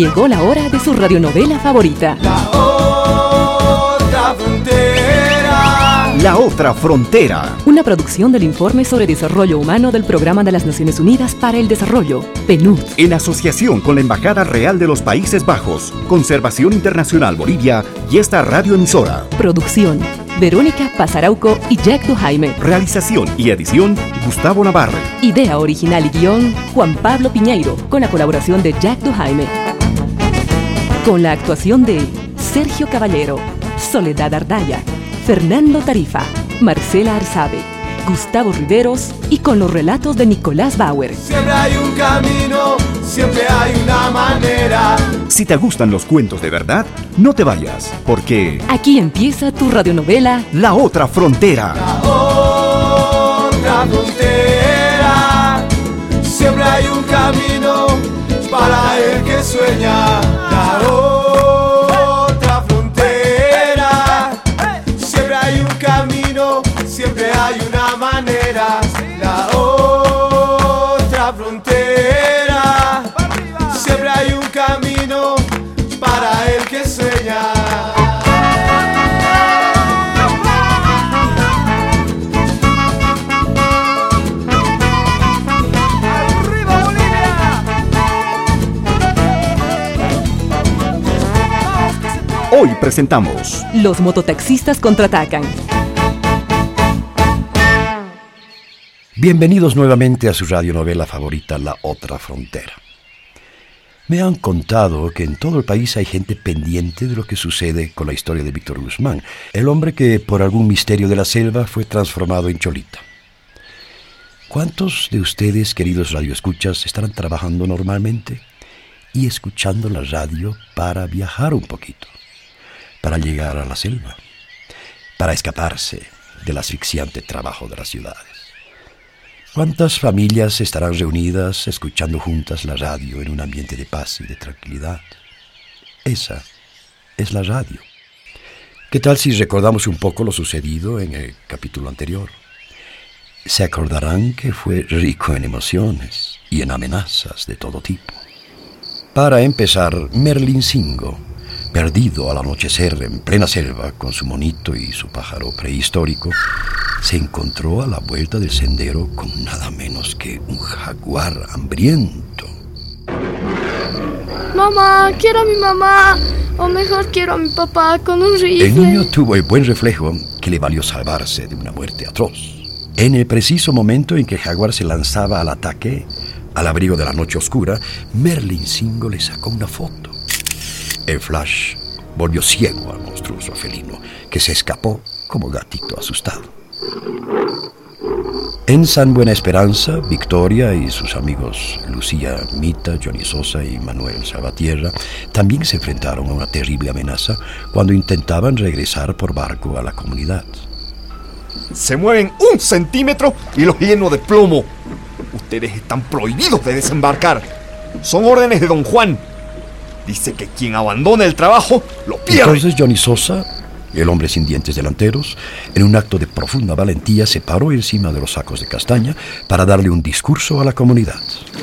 Llegó la hora de su radionovela favorita. La otra frontera. La otra frontera. Una producción del Informe sobre Desarrollo Humano del Programa de las Naciones Unidas para el Desarrollo, PNUD. En asociación con la Embajada Real de los Países Bajos, Conservación Internacional Bolivia y esta radioemisora. Producción: Verónica Pasarauco y Jack Dujaime. Realización y edición: Gustavo Navarre. Idea original y guión: Juan Pablo Piñeiro, con la colaboración de Jack Dujaime. Con la actuación de Sergio Caballero, Soledad Ardaya, Fernando Tarifa, Marcela Arzabe, Gustavo Riveros y con los relatos de Nicolás Bauer. Siempre hay un camino, siempre hay una manera. Si te gustan los cuentos de verdad, no te vayas, porque aquí empieza tu radionovela La otra frontera. La otra frontera. Siempre hay un camino para el que sueña. La otra frontera. Siempre hay un camino, siempre hay una manera. La otra frontera. Siempre hay un camino para el que sueña. Hoy presentamos Los mototaxistas contraatacan. Bienvenidos nuevamente a su radionovela favorita, La otra frontera. Me han contado que en todo el país hay gente pendiente de lo que sucede con la historia de Víctor Guzmán, el hombre que por algún misterio de la selva fue transformado en cholita. ¿Cuántos de ustedes, queridos radioescuchas, estarán trabajando normalmente y escuchando la radio para viajar un poquito, para llegar a la selva, para escaparse del asfixiante trabajo de las ciudades? ¿Cuántas familias estarán reunidas escuchando juntas la radio en un ambiente de paz y de tranquilidad? Esa es la radio. ¿Qué tal si recordamos un poco lo sucedido en el capítulo anterior? Se acordarán que fue rico en emociones y en amenazas de todo tipo. Para empezar, Merlincingo, perdido al anochecer en plena selva con su monito y su pájaro prehistórico, se encontró a la vuelta del sendero con nada menos que un jaguar hambriento. Mamá, quiero a mi mamá, o mejor quiero a mi papá con un rifle. El niño tuvo el buen reflejo que le valió salvarse de una muerte atroz. En el preciso momento en que el jaguar se lanzaba al ataque, al abrigo de la noche oscura, Merlincingo le sacó una foto. El flash volvió ciego al monstruoso felino, que se escapó como gatito asustado. En San Buena Esperanza, Victoria y sus amigos Lucía Mita, Johnny Sosa y Manuel Salvatierra también se enfrentaron a una terrible amenaza cuando intentaban regresar por barco a la comunidad. se mueven 1 centímetro y los lleno de plomo. Ustedes están prohibidos de desembarcar. Son órdenes de don Juan. Dice que quien abandone el trabajo lo pierde. Entonces Johnny Sosa, el hombre sin dientes delanteros, en un acto de profunda valentía se paró encima de los sacos de castaña para darle un discurso a la comunidad.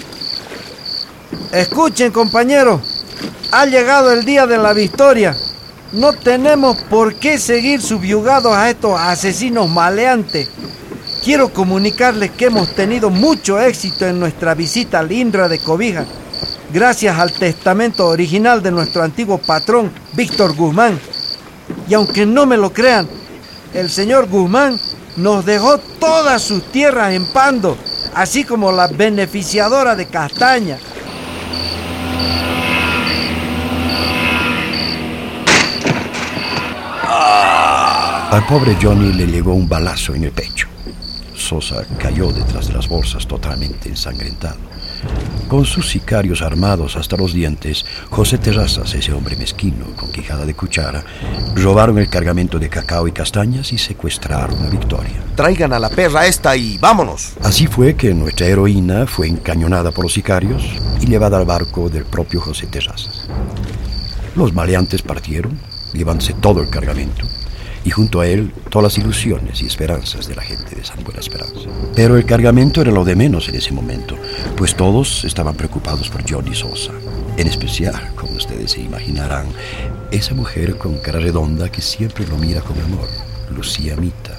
Escuchen, compañeros, ha llegado el día de la victoria. No tenemos por qué seguir subyugados a estos asesinos maleantes. Quiero comunicarles que hemos tenido mucho éxito en nuestra visita al INRA de Cobija, gracias al testamento original de nuestro antiguo patrón, Víctor Guzmán. Y aunque no me lo crean, el señor Guzmán nos dejó todas sus tierras en Pando, así como la beneficiadora de castaña. Al pobre Johnny le llegó un balazo en el pecho. Sosa cayó detrás de las bolsas totalmente ensangrentado. Con sus sicarios armados hasta los dientes, José Terrazas, ese hombre mezquino con quijada de cuchara, robaron el cargamento de cacao y castañas y secuestraron a Victoria. Traigan a la perra esta y vámonos. Así fue que nuestra heroína fue encañonada por los sicarios y llevada al barco del propio José Terrazas. Los maleantes partieron, llevándose todo el cargamento, y junto a él todas las ilusiones y esperanzas de la gente de San Buena Esperanza. Pero el cargamento era lo de menos en ese momento, pues todos estaban preocupados por Johnny Sosa, En especial, como ustedes se imaginarán, esa mujer con cara redonda que siempre lo mira con amor, Lucía Mita.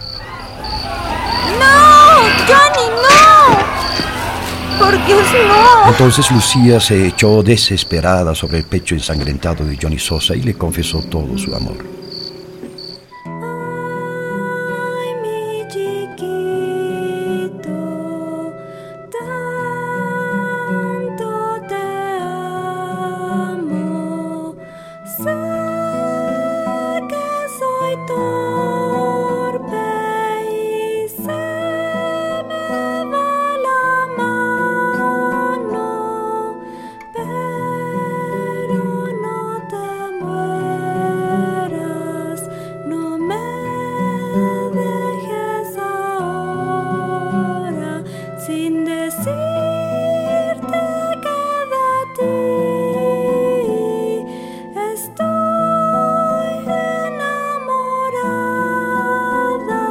¡No! ¡Johnny, no! ¡Por Dios, no! Entonces Lucía se echó desesperada sobre el pecho ensangrentado de Johnny Sosa y le confesó todo su amor. Ay, mi chiquito, tanto te amo. Sé que soy torpe y se me va la mano, pero no te mueras, no me dejes ahora sin decirte que de ti estoy enamorada.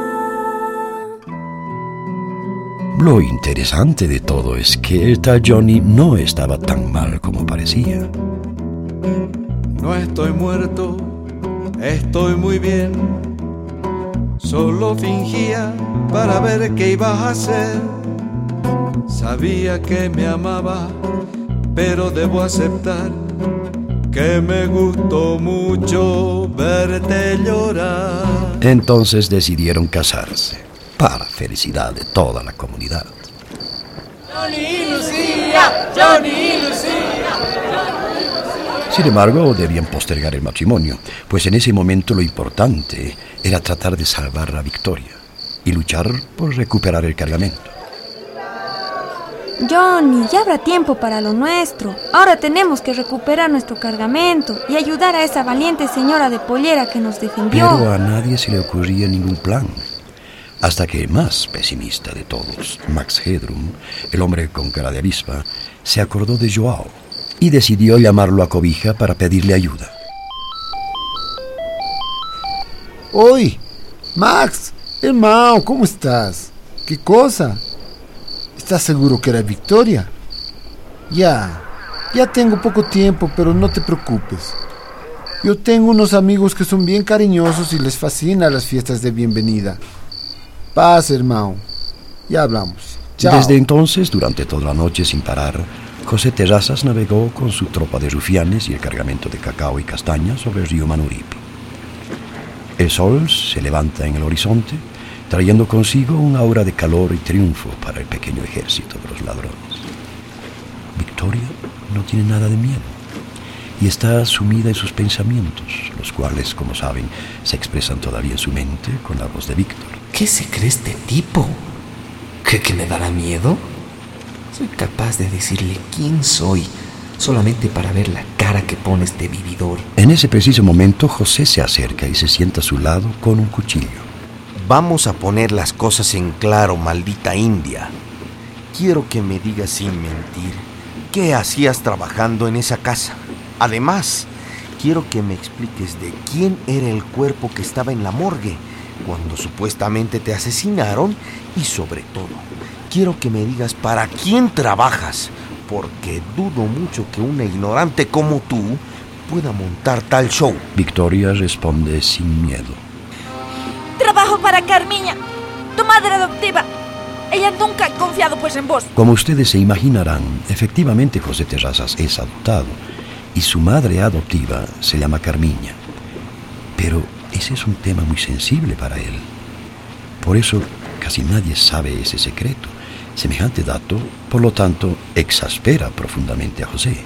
Lo interesante de todo es que el tal Johnny no estaba tan mal como parecía. No estoy muerto, estoy muy bien. Solo fingía para ver qué ibas a hacer. Sabía que me amaba, pero debo aceptar que me gustó mucho verte llorar. Entonces decidieron casarse, para felicidad de toda la comunidad. Sin embargo, debían postergar el matrimonio, pues en ese momento lo importante era tratar de salvar a Victoria y luchar por recuperar el cargamento. Johnny, ya habrá tiempo para lo nuestro. Ahora tenemos que recuperar nuestro cargamento y ayudar a esa valiente señora de pollera que nos defendió. Pero a nadie se le ocurría ningún plan. Hasta que el más pesimista de todos, Max Headroom, el hombre con cara de avispa, se acordó de Joao y decidió llamarlo a cobija para pedirle ayuda. Oi, Max, irmão, ¿cómo estás? ¿Qué cosa? ¿Estás seguro que era Victoria? Ya tengo poco tiempo, pero no te preocupes. Yo tengo unos amigos que son bien cariñosos y les fascinan las fiestas de bienvenida. Paz, hermano. Ya hablamos. Chao. Desde entonces, durante toda la noche sin parar, José Terrazas navegó con su tropa de rufianes y el cargamento de cacao y castaña sobre el río Manuripe. El sol se levanta en el horizonte, trayendo consigo un aura de calor y triunfo para el pequeño ejército de los ladrones. Victoria no tiene nada de miedo y está sumida en sus pensamientos, los cuales, como saben, se expresan todavía en su mente con la voz de Víctor. ¿Qué se cree este tipo? ¿Cree que me dará miedo? Soy capaz de decirle quién soy, solamente para ver la cara que pone este vividor. En ese preciso momento, José se acerca y se sienta a su lado con un cuchillo. Vamos a poner las cosas en claro, maldita india. Quiero que me digas sin mentir qué hacías trabajando en esa casa. Además, quiero que me expliques de quién era el cuerpo que estaba en la morgue cuando supuestamente te asesinaron y, sobre todo, quiero que me digas para quién trabajas, porque dudo mucho que una ignorante como tú pueda montar tal show. Victoria responde sin miedo. Trabajo para Carmiña, tu madre adoptiva. Ella nunca ha confiado pues en vos. Como ustedes se imaginarán, efectivamente José Terrazas es adoptado y su madre adoptiva se llama Carmiña. Pero ese es un tema muy sensible para él. Por eso casi nadie sabe ese secreto. Semejante dato, por lo tanto, exaspera profundamente a José.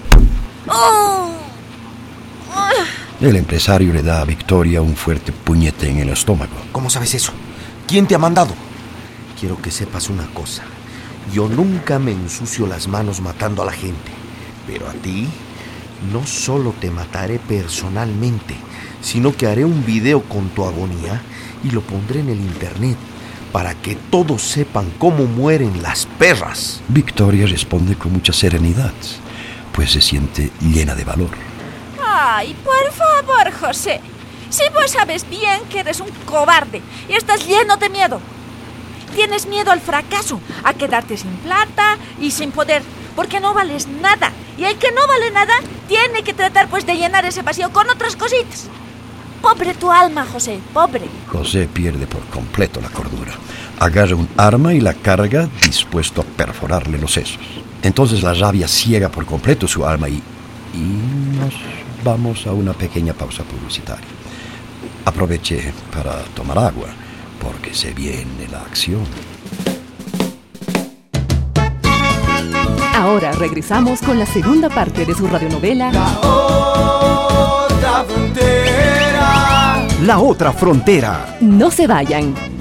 El empresario le da a Victoria un fuerte puñete en el estómago. ¿Cómo sabes eso? ¿Quién te ha mandado? Quiero que sepas una cosa. Yo nunca me ensucio las manos matando a la gente. Pero a ti, no solo te mataré personalmente, sino que haré un video con tu agonía y lo pondré en el internet para que todos sepan cómo mueren las perras. Victoria responde con mucha serenidad, pues se siente llena de valor. Ay, por favor, José. Si vos sabes bien que eres un cobarde y estás lleno de miedo. Tienes miedo al fracaso, a quedarte sin plata y sin poder, porque no vales nada. Y el que no vale nada Tiene que tratar pues de llenar ese vacío con otras cositas. Pobre tu alma, José, pobre. José pierde por completo la cordura. Agarra un arma y la carga, dispuesto a perforarle los sesos. Entonces la rabia ciega por completo su alma y nos vamos a una pequeña pausa publicitaria. Aproveché para tomar agua, porque se viene la acción. Ahora regresamos con la segunda parte de su radionovela La otra frontera. La otra frontera. No se vayan.